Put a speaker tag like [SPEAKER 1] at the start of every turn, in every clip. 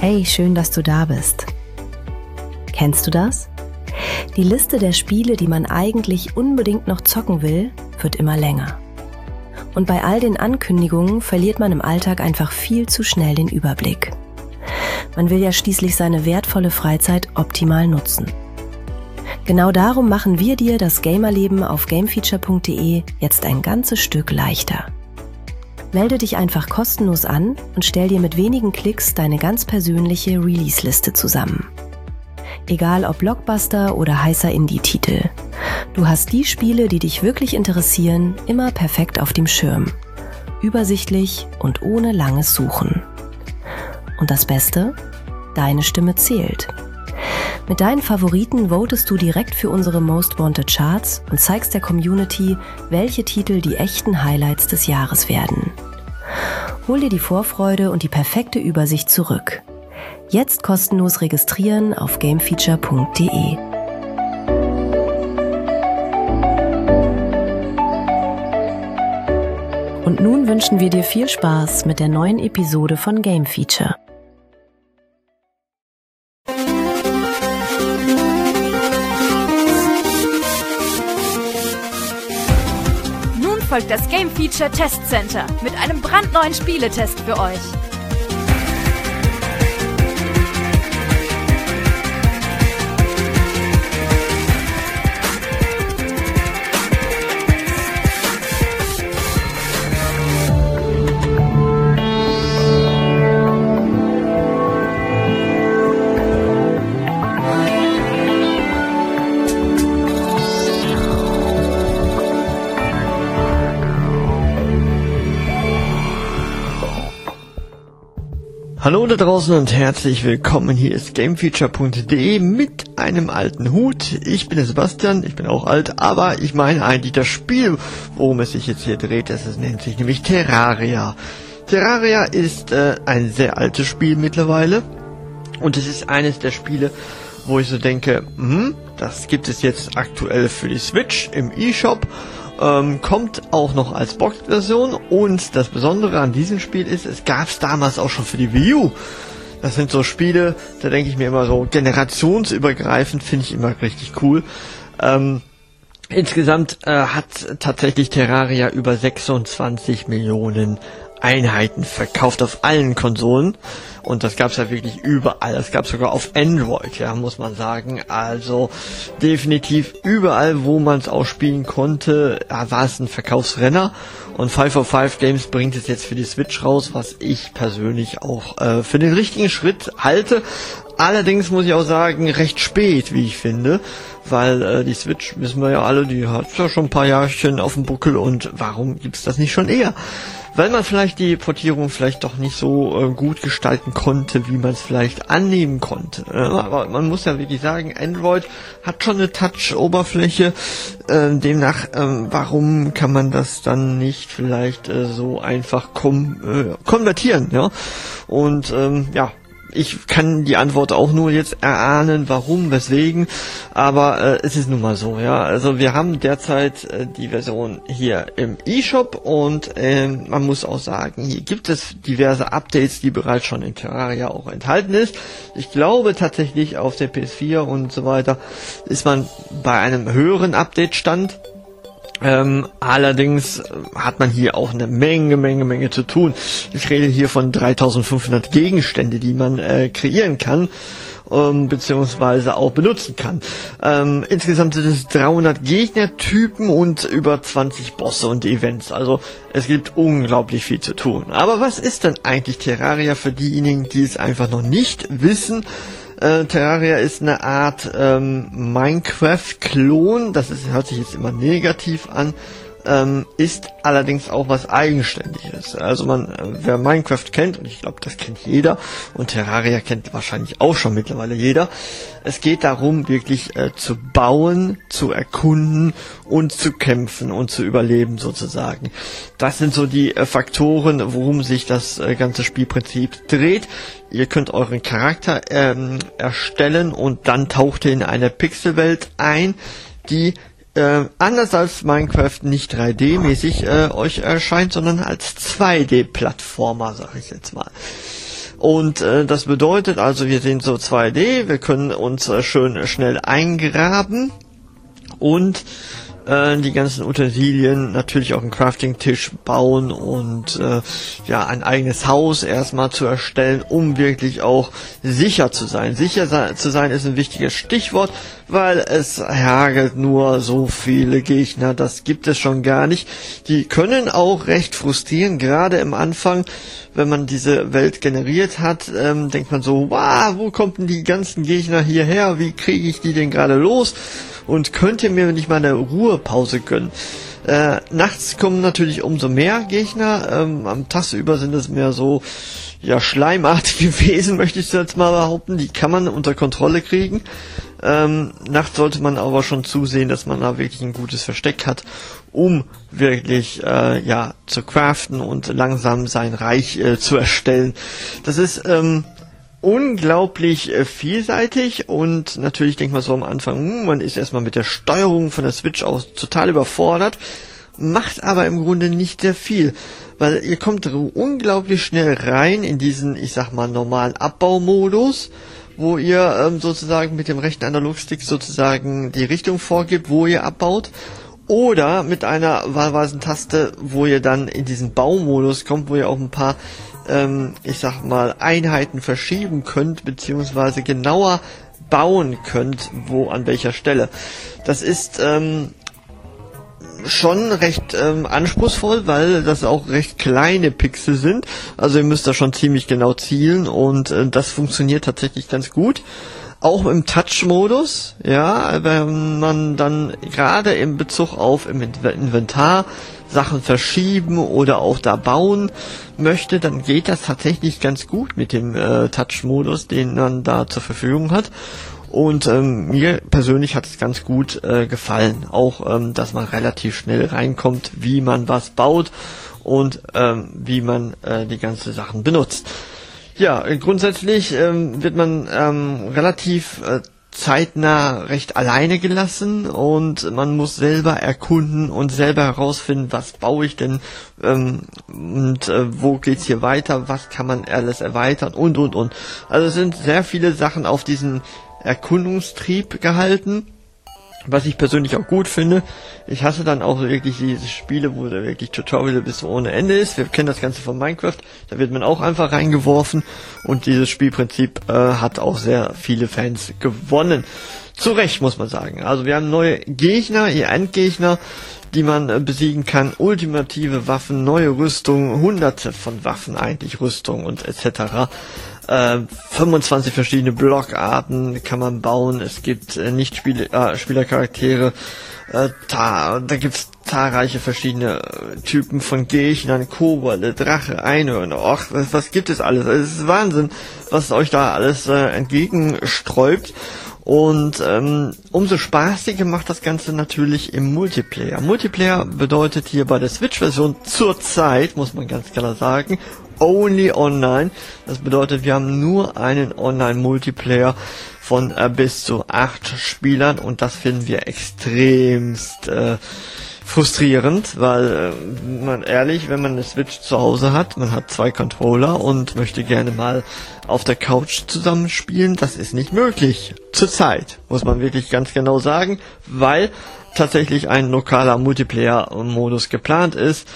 [SPEAKER 1] Hey, schön, dass du da bist. Kennst du das? Die Liste der Spiele, die man eigentlich unbedingt noch zocken will, wird immer länger. Und bei all den Ankündigungen verliert man im Alltag einfach viel zu schnell den Überblick. Man will ja schließlich seine wertvolle Freizeit optimal nutzen. Genau darum machen wir dir das Gamerleben auf gamefeature.de jetzt ein ganzes Stück leichter. Melde dich einfach kostenlos an und stell dir mit wenigen Klicks deine ganz persönliche Release-Liste zusammen. Egal ob Blockbuster oder heißer Indie-Titel. Du hast die Spiele, die dich wirklich interessieren, immer perfekt auf dem Schirm. Übersichtlich und ohne langes Suchen. Und das Beste? Deine Stimme zählt. Mit deinen Favoriten votest du direkt für unsere Most Wanted Charts und zeigst der Community, welche Titel die echten Highlights des Jahres werden. Hol dir die Vorfreude und die perfekte Übersicht zurück. Jetzt kostenlos registrieren auf gamefeature.de. Und nun wünschen wir dir viel Spaß mit der neuen Episode von Game Feature.
[SPEAKER 2] Folgt das Game Feature Test Center mit einem brandneuen Spieletest für euch.
[SPEAKER 3] Hallo da draußen und herzlich willkommen. Hier ist gamefeature.de mit einem alten Hut. Ich bin der Sebastian, ich bin auch alt, aber ich meine eigentlich das Spiel, worum es sich jetzt hier dreht. Das nennt sich nämlich Terraria. Terraria ist ein sehr altes Spiel mittlerweile und es ist eines der Spiele, wo ich so denke, das gibt es jetzt aktuell für die Switch im eShop. Kommt auch noch als Box-Version und das Besondere an diesem Spiel ist, es gab es damals auch schon für die Wii U. Das sind so Spiele, da denke ich mir immer so, generationsübergreifend finde ich immer richtig cool. Insgesamt hat tatsächlich Terraria über 26 Millionen Einheiten verkauft auf allen Konsolen und das gab es ja wirklich überall, das gab es sogar auf Android, ja, muss man sagen, also definitiv überall, wo man es auch spielen konnte, war es ein Verkaufsrenner und 505 Games bringt es jetzt für die Switch raus, was ich persönlich auch für den richtigen Schritt halte. Allerdings muss ich auch sagen, recht spät, wie ich finde, weil die Switch, wissen wir ja alle, die hat ja schon ein paar Jahrchen auf dem Buckel und warum gibt's das nicht schon eher? Weil man vielleicht die Portierung vielleicht doch nicht so gut gestalten konnte, wie man es vielleicht annehmen konnte. Aber man muss ja wirklich sagen, Android hat schon eine Touch-Oberfläche, demnach, warum kann man das dann nicht vielleicht so einfach konvertieren, ja? Und ich kann die Antwort auch nur jetzt erahnen, warum, weswegen, aber es ist nun mal so, ja. Also wir haben derzeit die Version hier im eShop und man muss auch sagen, hier gibt es diverse Updates, die bereits schon in Terraria auch enthalten ist. Ich glaube tatsächlich auf der PS4 und so weiter ist man bei einem höheren Update-Stand. Allerdings hat man hier auch eine Menge zu tun. Ich rede hier von 3500 Gegenstände, die man kreieren kann, beziehungsweise auch benutzen kann. Insgesamt sind es 300 Gegnertypen und über 20 Bosse und Events. Also es gibt unglaublich viel zu tun. Aber was ist denn eigentlich Terraria für diejenigen, die es einfach noch nicht wissen? Terraria ist eine Art Minecraft-Klon, hört sich jetzt immer negativ an, ist allerdings auch was Eigenständiges. Also wer Minecraft kennt, und ich glaube, das kennt jeder, und Terraria kennt wahrscheinlich auch schon mittlerweile jeder, es geht darum, wirklich zu bauen, zu erkunden und zu kämpfen und zu überleben sozusagen. Das sind so die Faktoren, worum sich das ganze Spielprinzip dreht. Ihr könnt euren Charakter erstellen und dann taucht ihr in eine Pixelwelt ein, die anders als Minecraft nicht 3D-mäßig euch erscheint, sondern als 2D-Plattformer, sag ich jetzt mal. Und das bedeutet also, wir sehen so 2D, wir können uns schön schnell eingraben und die ganzen Utensilien, natürlich auch einen Crafting-Tisch bauen und ein eigenes Haus erstmal zu erstellen, um wirklich auch sicher zu sein. Sicher zu sein ist ein wichtiges Stichwort, weil es hagelt nur so viele Gegner, das gibt es schon gar nicht. Die können auch recht frustrieren, gerade im Anfang, wenn man diese Welt generiert hat, denkt man so, wow, wo kommen denn die ganzen Gegner hierher, wie kriege ich die denn gerade los? Und könnt ihr mir nicht mal eine Ruhepause gönnen? Nachts kommen natürlich umso mehr Gegner. Am Tag über sind es mehr so schleimartige Wesen, möchte ich jetzt mal behaupten. Die kann man unter Kontrolle kriegen. Nachts sollte man aber schon zusehen, dass man da wirklich ein gutes Versteck hat, um wirklich zu craften und langsam sein Reich zu erstellen. Das ist unglaublich vielseitig und natürlich denkt man so am Anfang, man ist erstmal mit der Steuerung von der Switch aus total überfordert, macht aber im Grunde nicht sehr viel, weil ihr kommt unglaublich schnell rein in diesen, ich sag mal, normalen Abbaumodus, wo ihr sozusagen mit dem rechten Analogstick sozusagen die Richtung vorgibt, wo ihr abbaut, oder mit einer wahlweisen Taste, wo ihr dann in diesen Baumodus kommt, wo ihr auch ein paar Einheiten verschieben könnt, beziehungsweise genauer bauen könnt, wo an welcher Stelle. Das ist schon recht anspruchsvoll, weil das auch recht kleine Pixel sind. Also ihr müsst da schon ziemlich genau zielen und das funktioniert tatsächlich ganz gut. Auch im Touch-Modus, wenn man dann gerade in Bezug auf im Inventar Sachen verschieben oder auch da bauen möchte, dann geht das tatsächlich ganz gut mit dem Touch-Modus, den man da zur Verfügung hat. Und mir persönlich hat es ganz gut gefallen. Auch, dass man relativ schnell reinkommt, wie man was baut und wie man die ganzen Sachen benutzt. Ja, grundsätzlich wird man relativ zeitnah recht alleine gelassen und man muss selber erkunden und selber herausfinden, was baue ich denn und wo geht's hier weiter, was kann man alles erweitern und. Also es sind sehr viele Sachen auf diesen Erkundungstrieb gehalten, was ich persönlich auch gut finde. Ich hasse dann auch wirklich diese Spiele, wo da wirklich Tutorial bis ohne Ende ist. Wir kennen das Ganze von Minecraft, da wird man auch einfach reingeworfen und dieses Spielprinzip hat auch sehr viele Fans gewonnen. Zu Recht, muss man sagen. Also wir haben neue Gegner, Endgegner, die man besiegen kann, ultimative Waffen, neue Rüstungen, hunderte von Waffen eigentlich, Rüstung und etc. 25 verschiedene Blockarten kann man bauen. Es gibt Spielercharaktere. Da gibt's zahlreiche verschiedene Typen von Gegnern, Kobolde, Drache, Einhörner. Och, was gibt es alles? Es ist Wahnsinn, was euch da alles entgegensträubt. Und umso spaßiger macht das Ganze natürlich im Multiplayer. Multiplayer bedeutet hier bei der Switch-Version zurzeit, muss man ganz klar sagen, only online. Das bedeutet, wir haben nur einen Online-Multiplayer von bis zu 8 Spielern und das finden wir extremst frustrierend, weil wenn man eine Switch zu Hause hat, man hat 2 Controller und möchte gerne mal auf der Couch zusammenspielen, das ist nicht möglich. Zurzeit, muss man wirklich ganz genau sagen, weil tatsächlich ein lokaler Multiplayer-Modus geplant ist.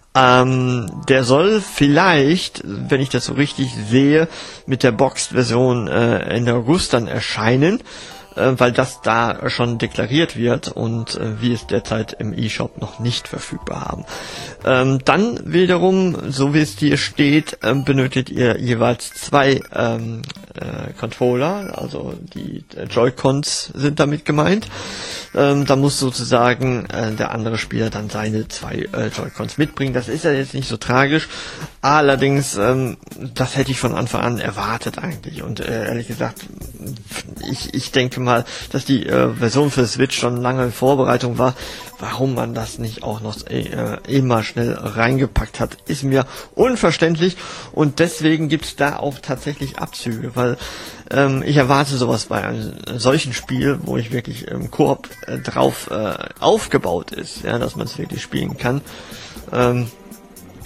[SPEAKER 3] Der soll vielleicht, wenn ich das so richtig sehe, mit der Boxed-Version Ende August dann erscheinen, weil das da schon deklariert wird und wir es derzeit im eShop noch nicht verfügbar haben. Dann wiederum, so wie es hier steht, benötigt ihr jeweils 2 Controller, also die Joy-Cons sind damit gemeint. Da muss sozusagen der andere Spieler dann seine 2 Joy-Cons mitbringen. Das ist ja jetzt nicht so tragisch, allerdings das hätte ich von Anfang an erwartet eigentlich und ehrlich gesagt, ich denke mal, dass die Version für Switch schon lange in Vorbereitung war. Warum man das nicht auch noch immer schnell reingepackt hat, ist mir unverständlich und deswegen gibt es da auch tatsächlich Abzüge, weil ich erwarte sowas bei einem solchen Spiel, wo ich wirklich im Koop drauf aufgebaut ist, ja, dass man es wirklich spielen kann.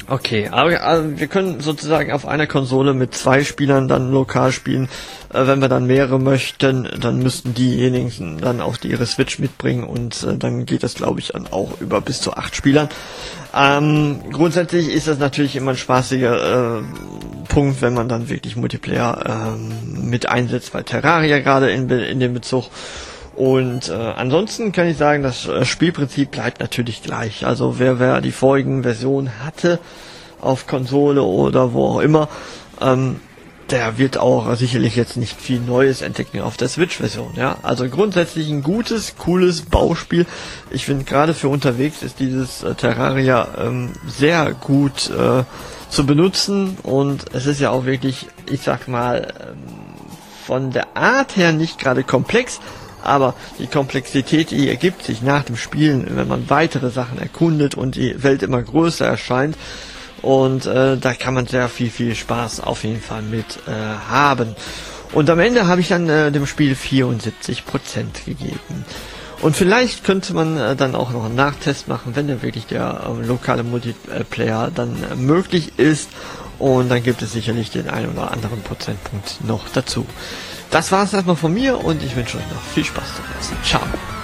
[SPEAKER 3] Okay, aber wir können sozusagen auf einer Konsole mit 2 Spielern dann lokal spielen. Wenn wir dann mehrere möchten, dann müssten diejenigen dann auch ihre Switch mitbringen und dann geht das, glaube ich, dann auch über bis zu 8 Spielern. Grundsätzlich ist das natürlich immer ein spaßiger Punkt, wenn man dann wirklich Multiplayer mit einsetzt, bei Terraria gerade in dem Bezug. Und ansonsten kann ich sagen, das Spielprinzip bleibt natürlich gleich. Also wer die vorigen Versionen hatte auf Konsole oder wo auch immer, der wird auch sicherlich jetzt nicht viel Neues entdecken auf der Switch-Version. Ja, also grundsätzlich ein gutes, cooles Bauspiel. Ich finde, gerade für unterwegs ist dieses Terraria sehr gut zu benutzen, und es ist ja auch wirklich, ich sag mal, von der Art her nicht gerade komplex, aber die Komplexität, die ergibt sich nach dem Spielen, wenn man weitere Sachen erkundet und die Welt immer größer erscheint. Und da kann man sehr viel Spaß auf jeden Fall mit haben. Und am Ende habe ich dann dem Spiel 74% gegeben. Und vielleicht könnte man dann auch noch einen Nachtest machen, wenn dann wirklich der lokale Multiplayer dann möglich ist. Und dann gibt es sicherlich den einen oder anderen Prozentpunkt noch dazu. Das war es erstmal von mir und ich wünsche euch noch viel Spaß zum Essen. Ciao.